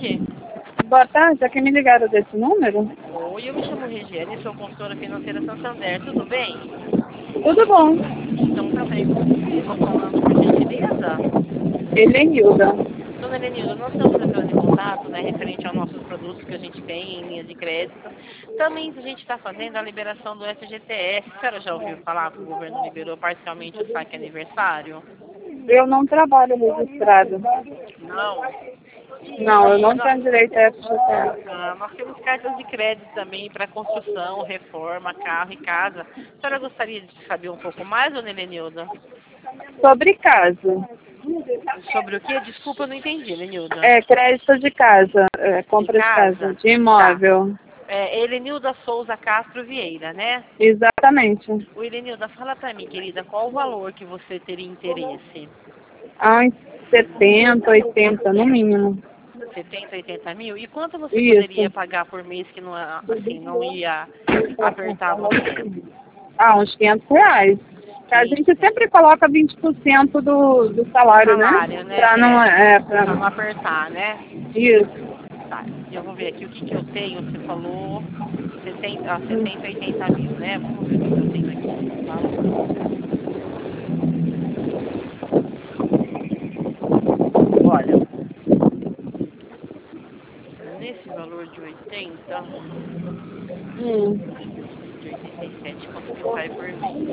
tarde. Boa tarde, aqui me ligaram desse número? Oi, eu me chamo Regiane, sou consultora financeira Santander, tudo bem? Tudo bom. Então tá bem, estou falando por gentileza. Helenilda. Dona Helenilda, nós estamos entrando em contato, né, referente aos nossos produtos que a gente tem em linha de crédito. Também a gente está fazendo a liberação do FGTS. A senhora já ouviu falar que o governo liberou parcialmente o saque aniversário? Eu não trabalho registrado. Não. Não, eu não Nós, tenho direito a FGTS. nós temos cartas de crédito também para construção, reforma, carro e casa. A senhora gostaria de saber um pouco mais, dona Helenilda? Sobre casa. Sobre o quê? Desculpa, eu não entendi, Helenilda. Crédito de casa, De compra de casa, casa? de imóvel. Helenilda Souza Castro Vieira, né? Exatamente. O Helenilda, fala pra mim, querida, qual o valor que você teria interesse? Uns 70, 80 no mínimo. 70, 80 mil? E quanto você poderia Isso. pagar por mês que não, assim, não ia apertar você? Uns R$ 500. A 500 gente sempre coloca 20% do salário, né? salário, né? Pra não, Pra não apertar, né? Isso. Tá, eu vou ver aqui o que que eu tenho. Você falou 70, 80 mil, né? Vamos ver o que que eu tenho aqui. Olha, nesse valor de 80, de 87, quanto que sai por mês?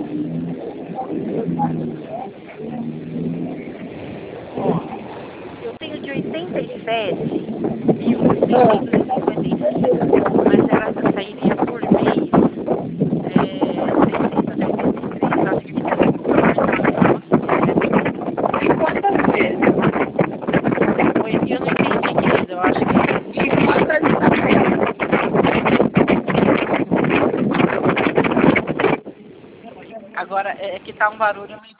Ó, eu tenho de 87.855, mas ela sairia por mês 683, acho que ficaria um pouco apertado pra você, né? Quantas vezes? Oi, eu não entendi, querida, eu acho que... Agora, é que tá um barulho, eu não entendi.